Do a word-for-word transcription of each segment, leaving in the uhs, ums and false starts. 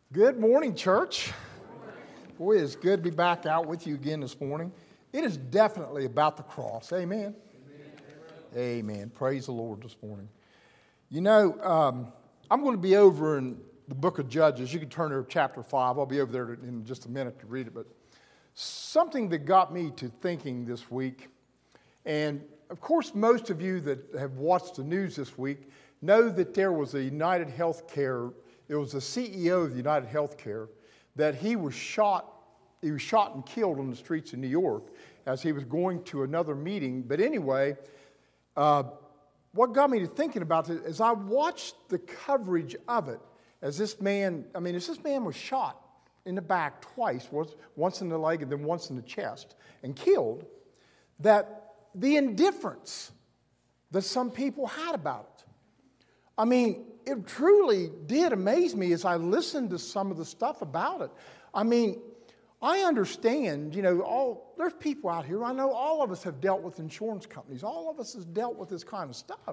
Good morning, church. Boy, it's good to be back out with you again this morning. It is definitely about the cross. Amen. Amen. Amen. Praise the Lord this morning. You know, um, I'm going to be over in the book of Judges. You can turn to chapter five. I'll be over there in just a minute to read it. But something that got me to thinking this week, and of course, most of you that have watched the news this week know that there was a United Healthcare. It was the C E O of the United Healthcare that he was shot. He was shot and killed on the streets of New York as he was going to another meeting. But anyway, uh, what got me to thinking about it is I watched the coverage of it as this man. I mean, as this man was shot in the back twice, once, once in the leg and then once in the chest, and killed. That the indifference that some people had about it. I mean, it truly did amaze me as I listened to some of the stuff about it. I mean, I understand, you know, all there's people out here, I know all of us have dealt with insurance companies. All of us has dealt with this kind of stuff.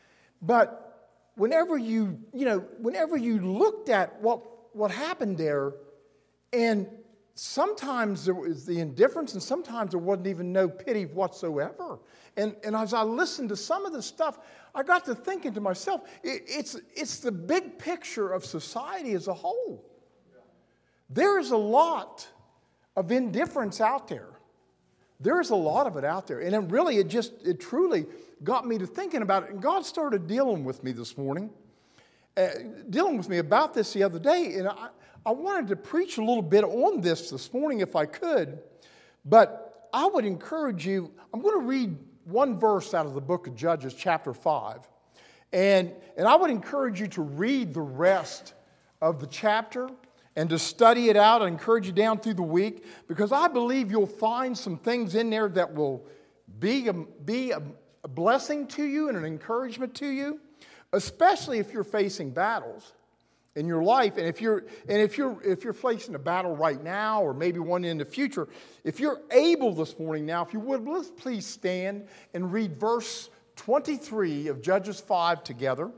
But whenever you, you know, whenever you looked at what, what happened there, and sometimes there was the indifference, and sometimes there wasn't even no pity whatsoever. And, and as I listened to some of the stuff, I got to thinking to myself, it, it's, it's the big picture of society as a whole. There is a lot of indifference out there. There is a lot of it out there. And it really, it just, it truly got me to thinking about it. And God started dealing with me this morning, uh, dealing with me about this the other day. And I, I wanted to preach a little bit on this this morning if I could. But I would encourage you, I'm going to read one verse out of the book of Judges, chapter five. And, and I would encourage you to read the rest of the chapter and to study it out. I encourage you down through the week because I believe you'll find some things in there that will be a, be a, a blessing to you and an encouragement to you, especially if you're facing battles in your life. And if you're and if you're if you're facing a battle right now or maybe one in the future, if you're able this morning now, if you would, let's please stand and read verse twenty-three of Judges five together.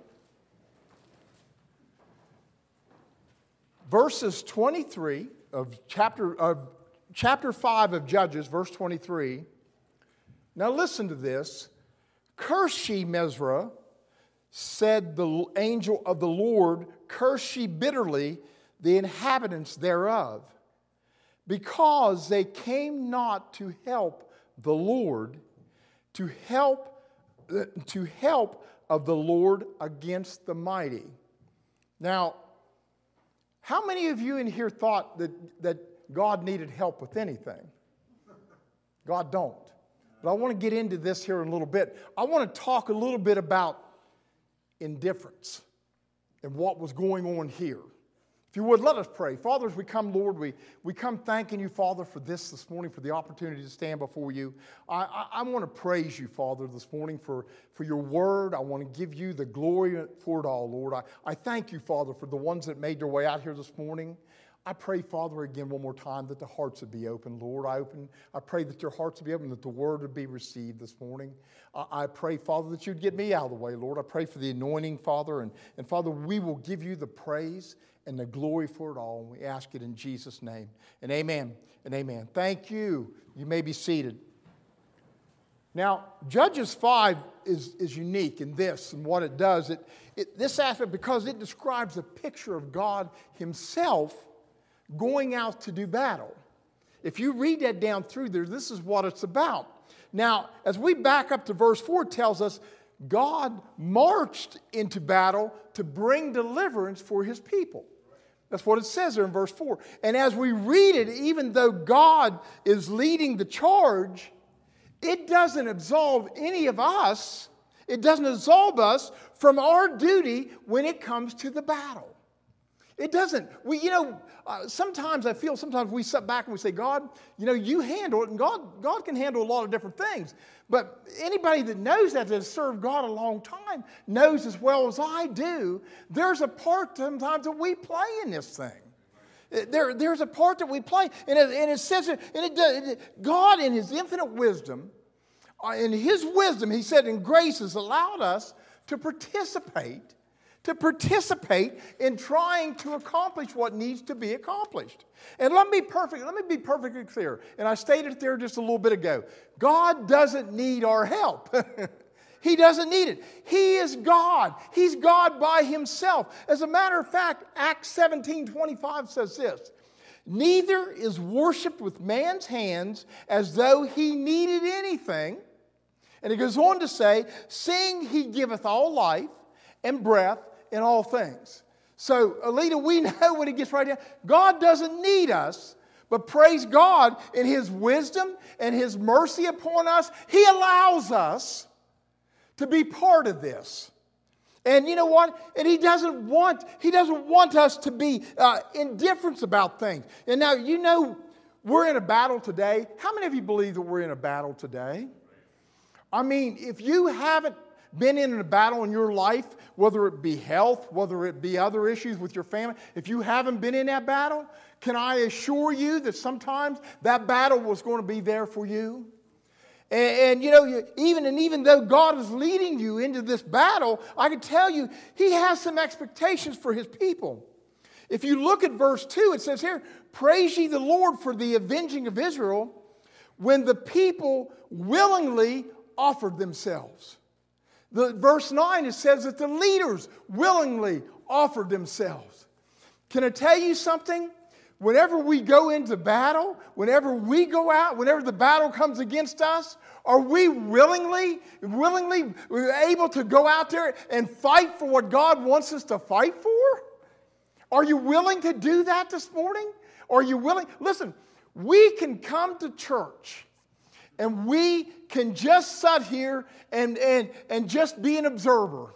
Verses twenty-three of chapter of chapter five of Judges, verse twenty-three. Now listen to this. Curse ye Mesrah, said the angel of the Lord, curse ye bitterly the inhabitants thereof, because they came not to help the Lord, to help, to help of the Lord against the mighty. Now, how many of you in here thought that, that God needed help with anything? God don't. But I want to get into this here in a little bit. I want to talk a little bit about indifference and what was going on here. If you would, let us pray. Father, as we come, Lord, we, we come thanking you, Father, for this this morning, for the opportunity to stand before you. I, I, I want to praise you, Father, this morning for, for your word. I want to give you the glory for it all, Lord. I, I thank you, Father, for the ones that made their way out here this morning. I pray, Father, again one more time that the hearts would be open, Lord. I open. I pray that your hearts would be open, that the word would be received this morning. I, I pray, Father, that you'd get me out of the way, Lord. I pray for the anointing, Father. And, and Father, we will give you the praise and the glory for it all. And we ask it in Jesus' name. And amen and amen. Thank you. You may be seated. Now, Judges five is, is unique in this and what it does. It, it, this aspect, because it describes a picture of God himself going out to do battle. If you read that down through there, this is what it's about. Now, as we back up to verse four, it tells us God marched into battle to bring deliverance for his people. That's what it says there in verse four. And as we read it, even though God is leading the charge, it doesn't absolve any of us. It doesn't absolve us from our duty when it comes to the battle. It doesn't. We, you know, uh, sometimes I feel sometimes we sit back and we say, God, you know, you handle it, and God, God can handle a lot of different things. But anybody that knows that, that has served God a long time, knows as well as I do, there's a part sometimes that we play in this thing. There, there's a part that we play, and it, and it says, it, and it, it, God in his infinite wisdom, uh, in his wisdom, he said, in grace has allowed us to participate to participate in trying to accomplish what needs to be accomplished. And let me perfect, let me be perfectly clear, and I stated it there just a little bit ago. God doesn't need our help. He doesn't need it. He is God. He's God by himself. As a matter of fact, Acts seventeen twenty-five says this, neither is worshipped with man's hands as though he needed anything. And it goes on to say, seeing he giveth all life and breath in all things. So, Alita, we know when it gets right down, God doesn't need us, but praise God, in his wisdom and his mercy upon us, he allows us to be part of this. And you know what? And he doesn't want, he doesn't want us to be uh, indifferent about things. And now, you know, we're in a battle today. How many of you believe that we're in a battle today? I mean, if you haven't been in a battle in your life, whether it be health, whether it be other issues with your family, if you haven't been in that battle, can I assure you that sometimes that battle was going to be there for you? And, and you know, you, even and even though God is leading you into this battle, I can tell you, he has some expectations for his people. If you look at verse two, it says here, praise ye the Lord for the avenging of Israel, when the people willingly offered themselves. The, verse nine, it says that the leaders willingly offered themselves. Can I tell you something? Whenever we go into battle, whenever we go out, whenever the battle comes against us, are we willingly, willingly able to go out there and fight for what God wants us to fight for? Are you willing to do that this morning? Are you willing? Listen, we can come to church and we can just sit here and, and, and just be an observer.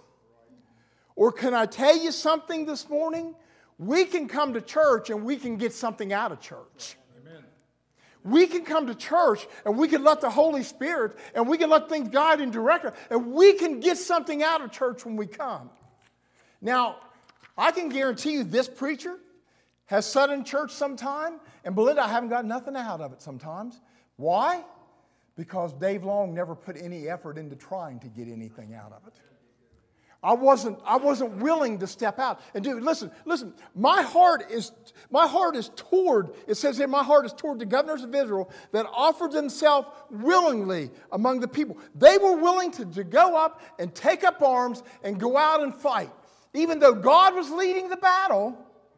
Or can I tell you something this morning? We can come to church and we can get something out of church. Amen. We can come to church and we can let the Holy Spirit and we can let things guide and direct us. And we can get something out of church when we come. Now, I can guarantee you this preacher has sat in church sometime, and Belinda, I haven't got nothing out of it sometimes. Why? Because Dave Long never put any effort into trying to get anything out of it. I wasn't, I wasn't willing to step out and do. Listen, listen. My heart is, my heart is toward. It says here, my heart is toward the governors of Israel that offered themselves willingly among the people. They were willing to, to go up and take up arms and go out and fight, even though God was leading the battle.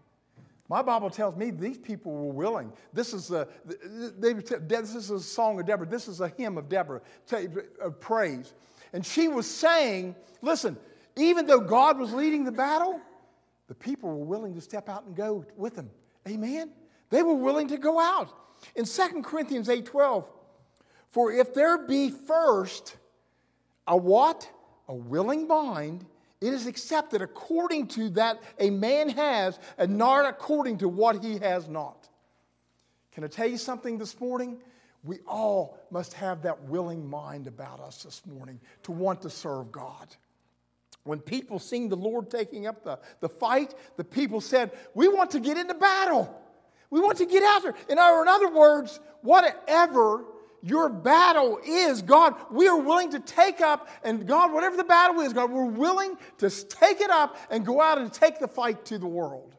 My Bible tells me these people were willing. This is a, they, this is a song of Deborah. This is a hymn of Deborah, of praise, and she was saying, "Listen." Even though God was leading the battle, the people were willing to step out and go with him. Amen? They were willing to go out. In Second Corinthians eight twelve, for if there be first a what? A willing mind, it is accepted according to that a man has and not according to what he has not. Can I tell you something this morning? We all must have that willing mind about us this morning to want to serve God. When people seen the Lord taking up the, the fight, the people said, we want to get into battle. We want to get out there. In, our, in other words, whatever your battle is, God, we are willing to take up, and God, whatever the battle is, God, we're willing to take it up and go out and take the fight to the world.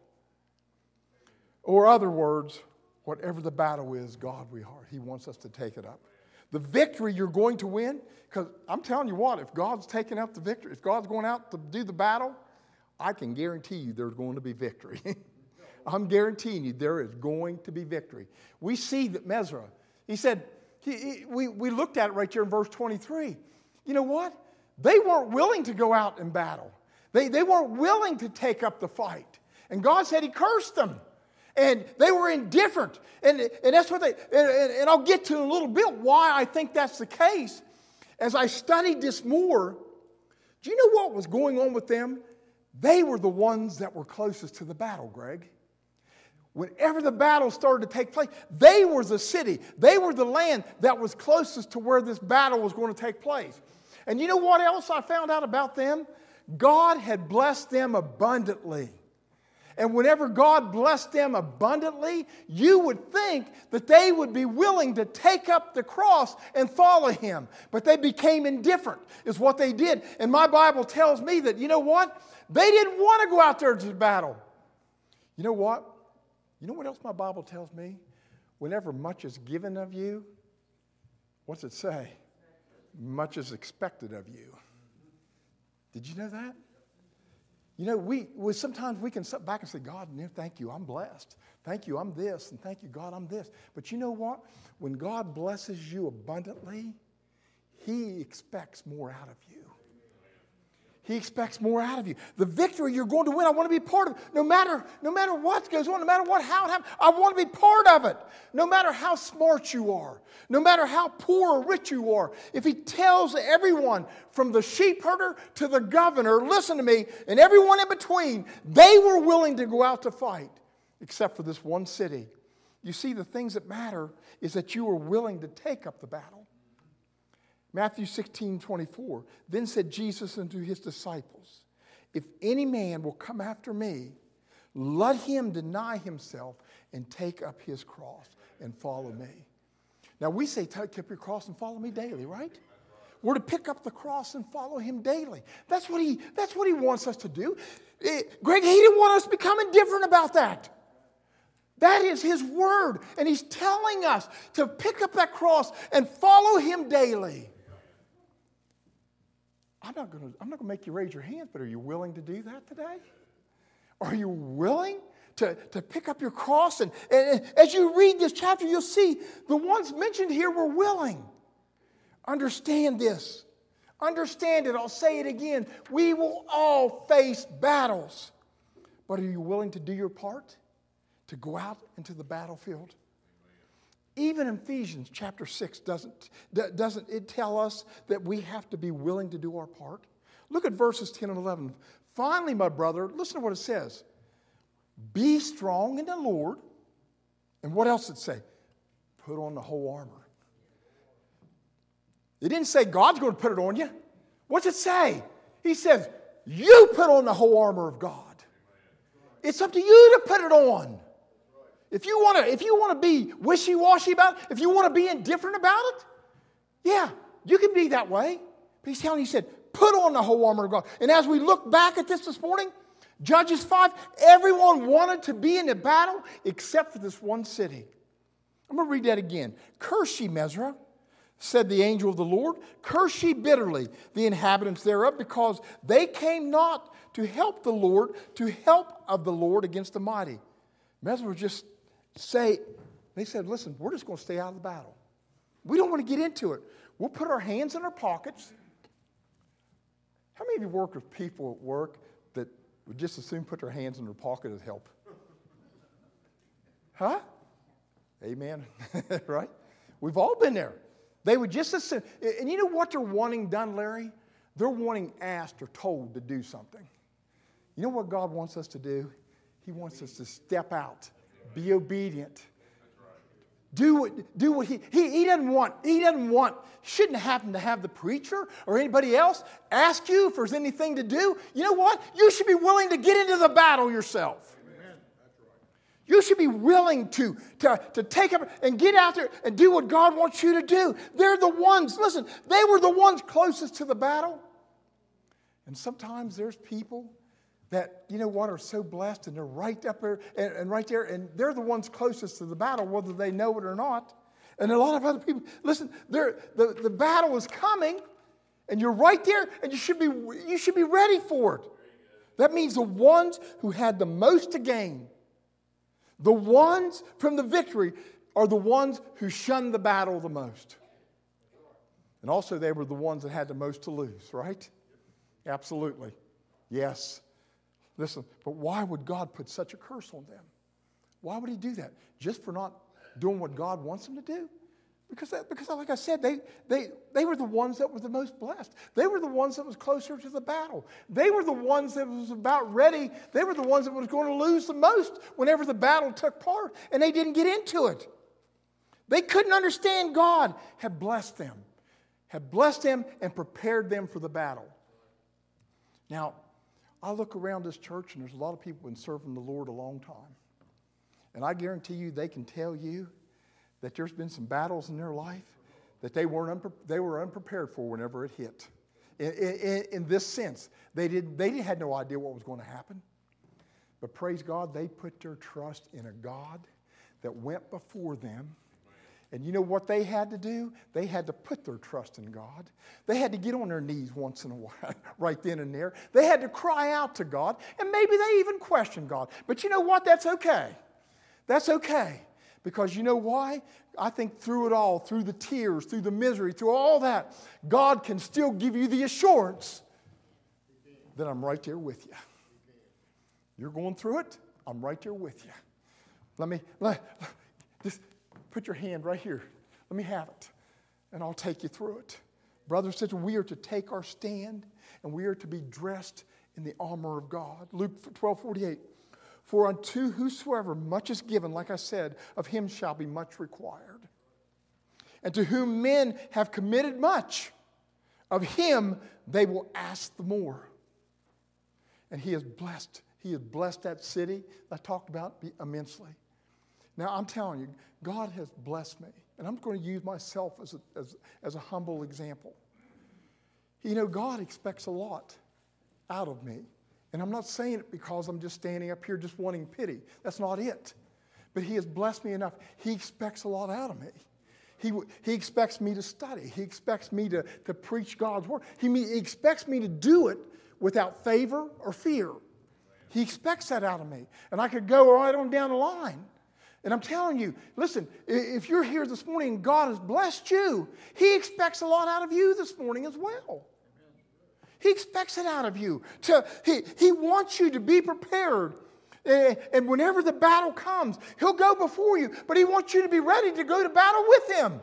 Or other words, whatever the battle is, God, we are. He wants us to take it up. The victory you're going to win, because I'm telling you what, if God's taking up the victory, if God's going out to do the battle, I can guarantee you there's going to be victory. I'm guaranteeing you there is going to be victory. We see that Mesra, he said, he, he, we, we looked at it right here in verse twenty-three. You know what? They weren't willing to go out and battle. They, they weren't willing to take up the fight. And God said he cursed them. And they were indifferent. And, and that's what they, and, and I'll get to in a little bit why I think that's the case. As I studied this more, do you know what was going on with them? They were the ones that were closest to the battle, Greg. Whenever the battle started to take place, they were the city. They were the land that was closest to where this battle was going to take place. And you know what else I found out about them? God had blessed them abundantly. And whenever God blessed them abundantly, you would think that they would be willing to take up the cross and follow him. But they became indifferent, is what they did. And my Bible tells me that, you know what? They didn't want to go out there to battle. You know what? You know what else my Bible tells me? Whenever much is given of you, what's it say? Much is expected of you. Did you know that? You know, we, we sometimes we can sit back and say, God, thank you, I'm blessed. Thank you, I'm this, and thank you, God, I'm this. But you know what? When God blesses you abundantly, He expects more out of you. He expects more out of you. The victory you're going to win, I want to be part of it. No matter, no matter what goes on, no matter what, how it happens, I want to be part of it. No matter how smart you are, no matter how poor or rich you are. If He tells everyone from the sheep herder to the governor, listen to me, and everyone in between, they were willing to go out to fight, except for this one city. You see, the things that matter is that you are willing to take up the battle. Matthew sixteen twenty-four. Then said Jesus unto His disciples, if any man will come after me, let him deny himself and take up his cross and follow me. Now we say, take up your cross and follow me daily, right? We're to pick up the cross and follow Him daily. That's what He, that's what he wants us to do. It, Greg, He didn't want us to become indifferent about that. That is His word. And He's telling us to pick up that cross and follow Him daily. I'm not going to I'm not going to make you raise your hands, but are you willing to do that today? Are you willing to, to pick up your cross? And, and as you read this chapter, you'll see the ones mentioned here were willing. Understand this. Understand it. I'll say it again. We will all face battles. But are you willing to do your part? To go out into the battlefield? Even Ephesians chapter six doesn't, doesn't it tell us that we have to be willing to do our part? Look at verses ten and eleven. Finally, my brother, listen to what it says. Be strong in the Lord. And what else did it say? Put on the whole armor. It didn't say God's going to put it on you. What's it say? He says, you put on the whole armor of God. It's up to you to put it on. If you want to, if you want to be wishy-washy about it, if you want to be indifferent about it, yeah, you can be that way. But He's telling you, He said, put on the whole armor of God. And as we look back at this this morning, Judges five, everyone wanted to be in the battle except for this one city. I'm going to read that again. Curse ye, Mesra, said the angel of the Lord. Curse ye bitterly the inhabitants thereof, because they came not to help the Lord, to help of the Lord against the mighty. Mesra just say, they said, listen, we're just going to stay out of the battle. We don't want to get into it. We'll put our hands in our pockets. How many of you work with people at work that would just as soon put their hands in their pocket as help? Huh? Amen. Right? We've all been there. They would just as soon, and you know what they're wanting done, Larry? They're wanting asked or told to do something. You know what God wants us to do? He wants us to step out. Be obedient. Do what, do what he, he, he doesn't want, he doesn't want, shouldn't happen to have the preacher or anybody else ask you if there's anything to do. You know what? You should be willing to get into the battle yourself. Amen. That's right. You should be willing to, to, to take up and get out there and do what God wants you to do. They're the ones, listen, they were the ones closest to the battle. And sometimes there's people that, you know what, are so blessed and they're right up there and, and right there, and they're the ones closest to the battle, whether they know it or not. And a lot of other people, listen, the, the battle is coming, and you're right there, and you should be you should be ready for it. That means the ones who had the most to gain, the ones from the victory, are the ones who shunned the battle the most. And also they were the ones that had the most to lose, right? Absolutely. Yes. Listen, but why would God put such a curse on them? Why would He do that? Just for not doing what God wants them to do? Because, that, because like I said, they, they, they were the ones that were the most blessed. They were the ones that was closer to the battle. They were the ones that was about ready. They were the ones that was going to lose the most whenever the battle took part, and they didn't get into it. They couldn't understand God had blessed them, had blessed them and prepared them for the battle. Now, I look around this church, and there's a lot of people who have been serving the Lord a long time. And I guarantee you they can tell you that there's been some battles in their life that they weren't unpre- they were unprepared for whenever it hit. in, in, in this sense. They, did, they had no idea what was going to happen. But praise God, they put their trust in a God that went before them. And you know what they had to do? They had to put their trust in God. They had to get on their knees once in a while, right then and there. They had to cry out to God, and maybe they even questioned God. But you know what? That's okay. That's okay. Because you know why? I think through it all, through the tears, through the misery, through all that, God can still give you the assurance that I'm right there with you. You're going through it, I'm right there with you. Let me, let, just put your hand right here. Let me have it, and I'll take you through it. Brothers and sisters, we are to take our stand, and we are to be dressed in the armor of God. Luke twelve forty-eight. For unto whosoever much is given, like I said, of him shall be much required. And to whom men have committed much, of him they will ask the more. And he has blessed, he has blessed that city I talked about immensely. Now, I'm telling you, God has blessed me. And I'm going to use myself as a, as, as a humble example. You know, God expects a lot out of me. And I'm not saying it because I'm just standing up here just wanting pity. That's not it. But he has blessed me enough. He expects a lot out of me. He, he expects me to study. He expects me to, to preach God's word. He, he expects me to do it without favor or fear. He expects that out of me. And I could go right on down the line. And I'm telling you, listen, if you're here this morning and God has blessed you, he expects a lot out of you this morning as well. He expects it out of you. To, he, he wants you to be prepared. And whenever the battle comes, he'll go before you. But he wants you to be ready to go to battle with him.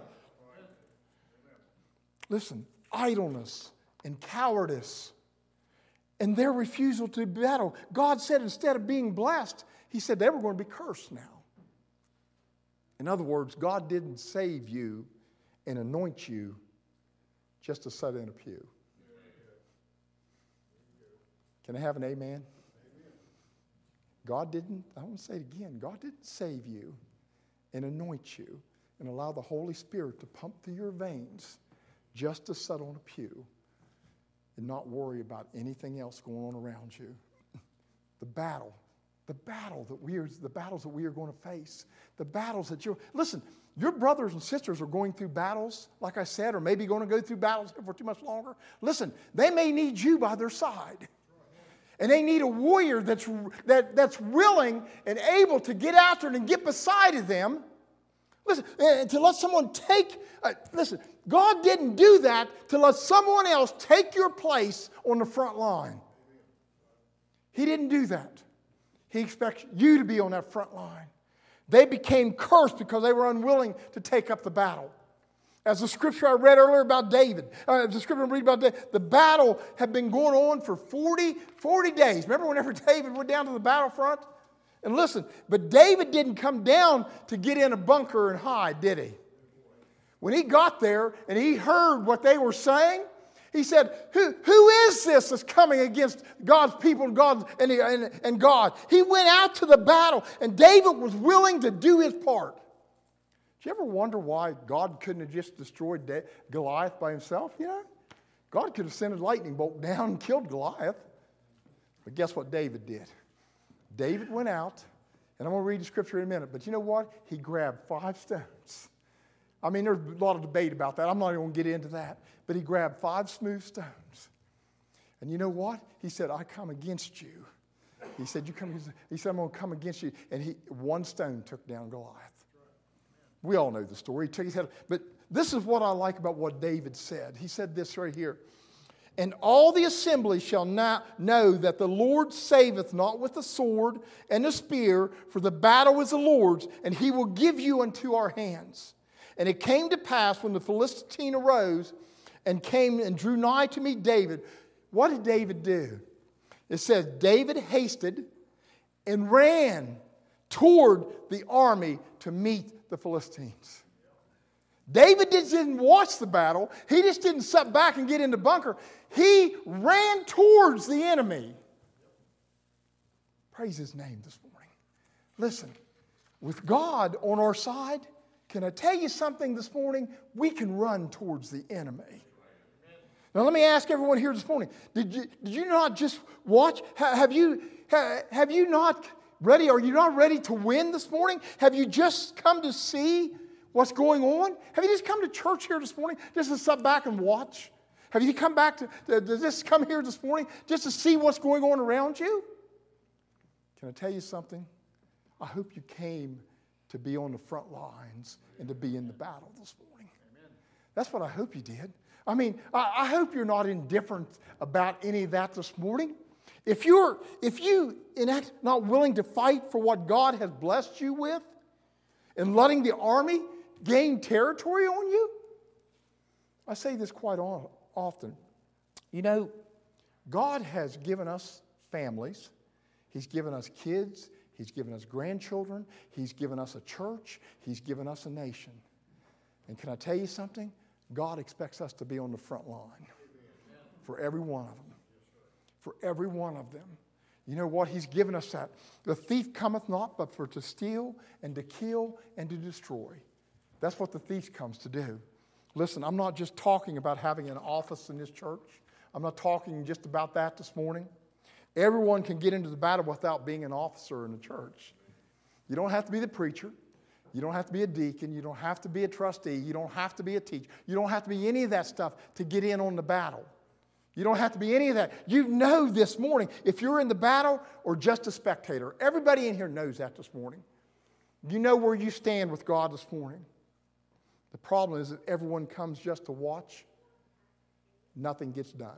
Listen, idleness and cowardice and their refusal to battle. God said instead of being blessed, he said they were going to be cursed now. In other words, God didn't save you and anoint you just to sit in a pew. Can I have an amen? God didn't, I want to say it again, God didn't save you and anoint you and allow the Holy Spirit to pump through your veins just to sit on a pew and not worry about anything else going on around you. The battle, the battle that we are, the battles that we are going to face, the battles that you're, listen, your brothers and sisters are going through battles, like I said, or maybe going to go through battles for too much longer. Listen, they may need you by their side. And they need a warrior that's, that, that's willing and able to get out there and get beside of them. Listen, to let someone take, uh, listen, God didn't do that to let someone else take your place on the front line. He didn't do that. He expects you to be on that front line. They became cursed because they were unwilling to take up the battle. As the scripture I read earlier about David, uh, the scripture I read about David, the battle had been going on for forty, forty days. Remember whenever David went down to the battlefront? And listen, but David didn't come down to get in a bunker and hide, did he? When he got there and he heard what they were saying, he said, who, who is this that's coming against God's people and God, and, and, and God? He went out to the battle, and David was willing to do his part. Do you ever wonder why God couldn't have just destroyed Goliath by himself? You know, God could have sent a lightning bolt down and killed Goliath. But guess what David did? David went out, and I'm going to read the scripture in a minute, but you know what? He grabbed five stones. I mean, there's a lot of debate about that. I'm not even going to get into that. But he grabbed five smooth stones. And you know what? He said, I come against you. He said, you come. He said, I'm going to come against you. And he, one stone took down Goliath. We all know the story. He took his head. But this is what I like about what David said. He said this right here. And all the assembly shall not know that the Lord saveth not with the sword and the spear, for the battle is the Lord's, and he will give you unto our hands. And it came to pass when the Philistine arose and came and drew nigh to meet David. What did David do? It says, David hasted and ran toward the army to meet the Philistines. David didn't watch the battle. He just didn't sit back and get in the bunker. He ran towards the enemy. Praise his name this morning. Listen, with God on our side, can I tell you something this morning? We can run towards the enemy. Now let me ask everyone here this morning, did you, did you not just watch? Have you, have you not ready? Are you not ready to win this morning? Have you just come to see what's going on? Have you just come to church here this morning just to sit back and watch? Have you come back to, to, to just come here this morning just to see what's going on around you? Can I tell you something? I hope you came to be on the front lines and to be in the battle this morning. Amen. That's what I hope you did. I mean, I, I hope you're not indifferent about any of that this morning. If you're, if you enact not willing to fight for what God has blessed you with and letting the army gain territory on you, I say this quite often. You know, God has given us families. He's given us kids. He's given us grandchildren. He's given us a church. He's given us a nation. And can I tell you something? God expects us to be on the front line for every one of them. For every one of them. You know what? He's given us that. The thief cometh not but for to steal and to kill and to destroy. That's what the thief comes to do. Listen, I'm not just talking about having an office in this church. I'm not talking just about that this morning. Everyone can get into the battle without being an officer in the church. You don't have to be the preacher. You don't have to be a deacon. You don't have to be a trustee. You don't have to be a teacher. You don't have to be any of that stuff to get in on the battle. You don't have to be any of that. You know this morning if you're in the battle or just a spectator. Everybody in here knows that this morning. You know where you stand with God this morning. The problem is that everyone comes just to watch. Nothing gets done.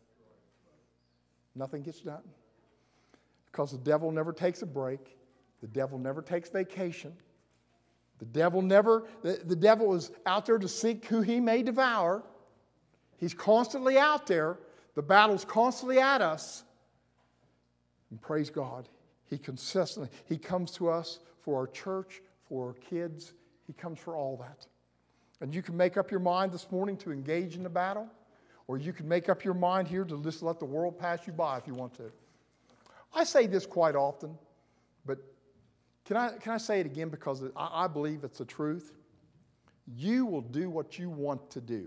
Nothing gets done. Because the devil never takes a break. The devil never takes vacation. The devil never, the, the devil is out there to seek who he may devour. He's constantly out there. The battle's constantly at us. And praise God, he consistently, he comes to us for our church, for our kids. He comes for all that. And you can make up your mind this morning to engage in the battle, or you can make up your mind here to just let the world pass you by if you want to. I say this quite often, but can I, can I say it again because I, I believe it's the truth? You will do what you want to do.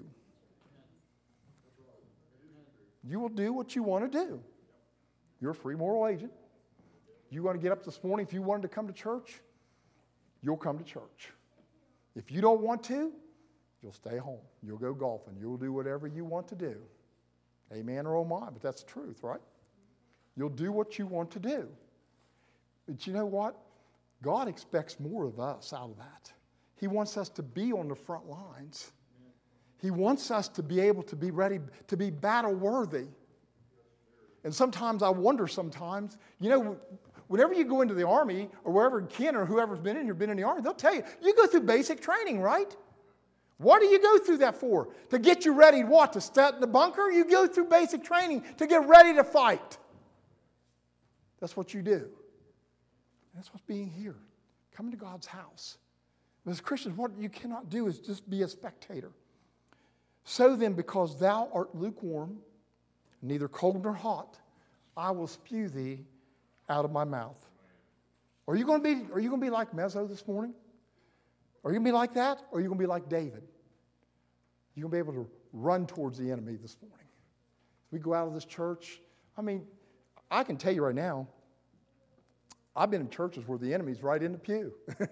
You will do what you want to do. You're a free moral agent. You want to get up this morning, if you wanted to come to church, you'll come to church. If you don't want to, you'll stay home. You'll go golfing. You'll do whatever you want to do. Amen or oh my, but that's the truth, right? You'll do what you want to do. But you know what? God expects more of us out of that. He wants us to be on the front lines. He wants us to be able to be ready, to be battle worthy. And sometimes I wonder sometimes, you know, whenever you go into the Army or wherever Ken or whoever's been in here, been in the Army, they'll tell you, you go through basic training, right? What do you go through that for? To get you ready, what? To step in the bunker? You go through basic training to get ready to fight. That's what you do. That's what's being here. Coming to God's house. But as Christians, what you cannot do is just be a spectator. So then, because thou art lukewarm, neither cold nor hot, I will spew thee out of my mouth. Are you going to be, are you going to be like Mezzo this morning? Are you going to be like that? Or are you going to be like David? You're going to be able to run towards the enemy this morning. As we go out of this church, I mean, I can tell you right now, I've been in churches where the enemy's right in the pew.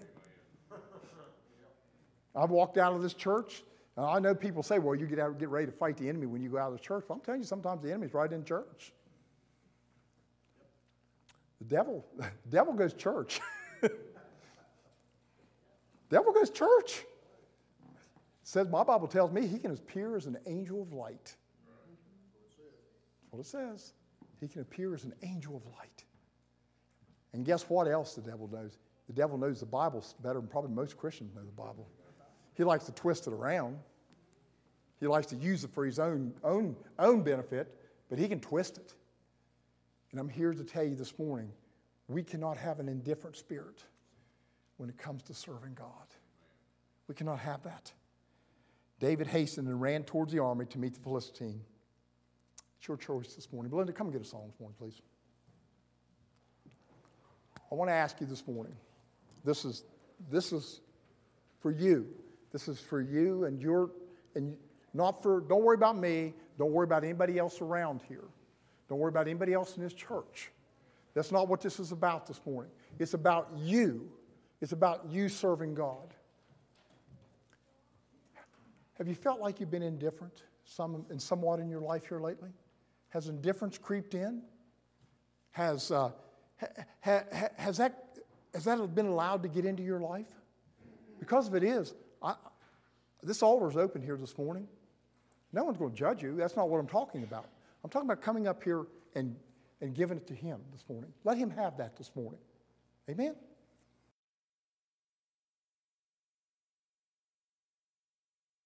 I've walked out of this church. Now, I know people say, well, you get out, get ready to fight the enemy when you go out of the church. But I'm telling you, sometimes the enemy's right in church. The devil, the devil goes church. The devil goes church. It says, my Bible tells me he can appear as an angel of light. That's what it says. He can appear as an angel of light. And guess what else the devil knows? The devil knows the Bible better than probably most Christians know the Bible. He likes to twist it around. He likes to use it for his own, own, own benefit, but he can twist it. And I'm here to tell you this morning, we cannot have an indifferent spirit when it comes to serving God. We cannot have that. David hastened and ran towards the army to meet the Philistine. It's your choice this morning. Belinda, come and get a song this morning, please. I want to ask you this morning, this is, this is for you. This is for you and your, and Not for, don't worry about me. Don't worry about anybody else around here. Don't worry about anybody else in this church. That's not what this is about this morning. It's about you. It's about you serving God. Have you felt like you've been indifferent some, in somewhat in your life here lately? Has indifference creeped in? Has, uh, ha, ha, has, that, has that been allowed to get into your life? Because if it is, I, this altar is open here this morning. No one's going to judge you. That's not what I'm talking about. I'm talking about coming up here and, and giving it to Him this morning. Let Him have that this morning. Amen?